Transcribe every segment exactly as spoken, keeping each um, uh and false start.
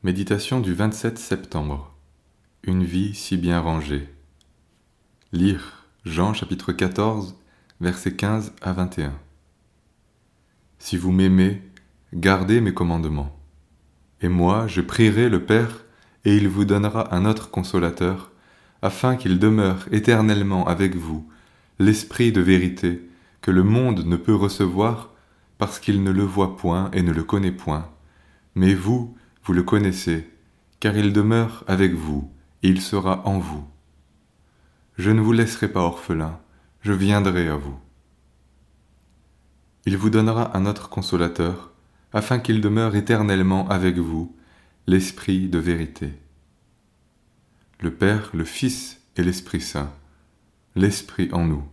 Méditation du vingt-sept septembre. Une vie si bien rangée. Lire Jean chapitre quatorze, versets quinze à vingt et un. Si vous m'aimez, gardez mes commandements. Et moi, je prierai le Père, et il vous donnera un autre consolateur, afin qu'il demeure éternellement avec vous, l'Esprit de vérité, que le monde ne peut recevoir, parce qu'il ne le voit point et ne le connaît point. Mais vous, vous le connaissez, car il demeure avec vous, et il sera en vous. Je ne vous laisserai pas orphelins, je viendrai à vous. Il vous donnera un autre consolateur, afin qu'il demeure éternellement avec vous, l'Esprit de vérité. Le Père, le Fils et l'Esprit Saint, l'Esprit en nous.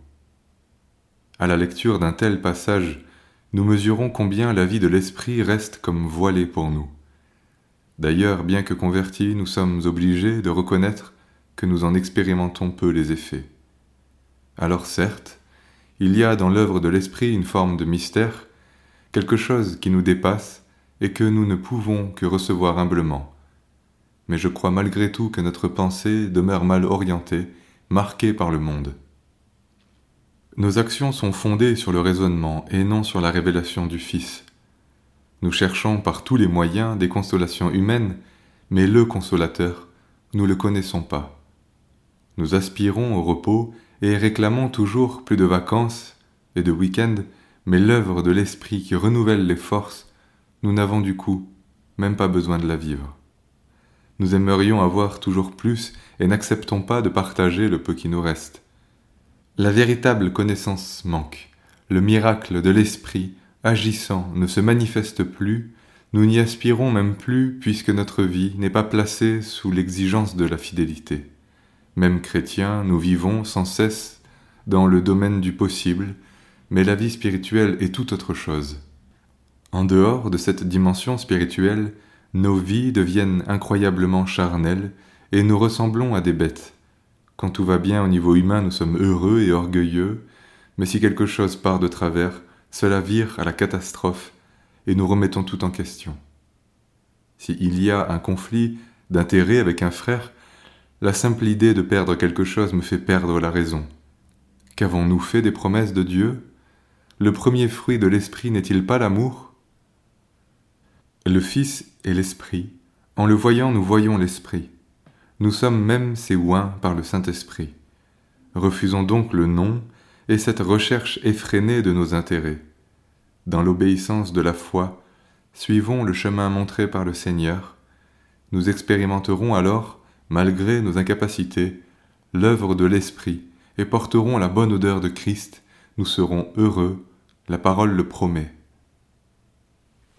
À la lecture d'un tel passage, nous mesurons combien la vie de l'Esprit reste comme voilée pour nous. D'ailleurs, bien que convertis, nous sommes obligés de reconnaître que nous en expérimentons peu les effets. Alors certes, il y a dans l'œuvre de l'Esprit une forme de mystère, quelque chose qui nous dépasse et que nous ne pouvons que recevoir humblement. Mais je crois malgré tout que notre pensée demeure mal orientée, marquée par le monde. Nos actions sont fondées sur le raisonnement et non sur la révélation du Fils. Nous cherchons par tous les moyens des consolations humaines, mais le consolateur, nous ne le connaissons pas. Nous aspirons au repos et réclamons toujours plus de vacances et de week-ends, mais l'œuvre de l'Esprit qui renouvelle les forces, nous n'avons du coup même pas besoin de la vivre. Nous aimerions avoir toujours plus et n'acceptons pas de partager le peu qui nous reste. La véritable connaissance manque, le miracle de l'Esprit agissant ne se manifeste plus, nous n'y aspirons même plus puisque notre vie n'est pas placée sous l'exigence de la fidélité. Même chrétiens, nous vivons sans cesse dans le domaine du possible, mais la vie spirituelle est tout autre chose. En dehors de cette dimension spirituelle, nos vies deviennent incroyablement charnelles et nous ressemblons à des bêtes. Quand tout va bien au niveau humain, nous sommes heureux et orgueilleux, mais si quelque chose part de travers, cela vire à la catastrophe et nous remettons tout en question. S'il y a un conflit d'intérêt avec un frère, la simple idée de perdre quelque chose me fait perdre la raison. Qu'avons-nous fait des promesses de Dieu ? Le premier fruit de l'Esprit n'est-il pas l'amour ? Le Fils est l'Esprit. En le voyant, nous voyons l'Esprit. Nous sommes même ses oints par le Saint-Esprit. Refusons donc le non et cette recherche effrénée de nos intérêts. Dans l'obéissance de la foi, suivons le chemin montré par le Seigneur. Nous expérimenterons alors, malgré nos incapacités, l'œuvre de l'Esprit et porterons la bonne odeur de Christ. Nous serons heureux, la parole le promet.